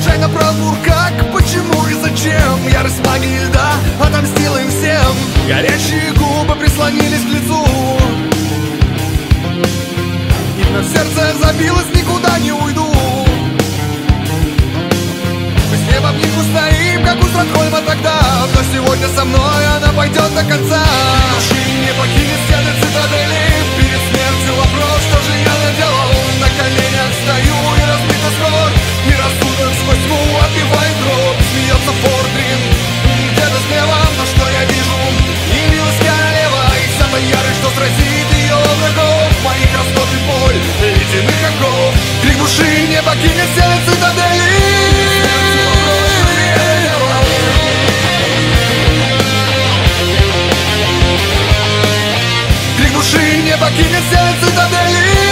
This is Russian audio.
случайно пробур, как, почему и зачем? Ярость магии льда отомстила им всем. Горячие губы прислонились к лицу, и вновь сердце забилось, никуда не уйду. Мы с ней в обнимку стоим, как у Стокгольма тогда, но сегодня со мной она пойдет до конца. Души не покинет стены цитадели. Перед смертью вопрос, что же я наделал? На коленях стою и разбит скор, и рассудок сквозь тьму отбивает дробь. Смеется Фордрин где-то слева, но что я вижу? Явилась королева, и самый ярый, что сразит ее врагов. Моих растопит боль ледяных оков. Крик души не покинет стены цитадели. Крик души не покинет стены цитадели.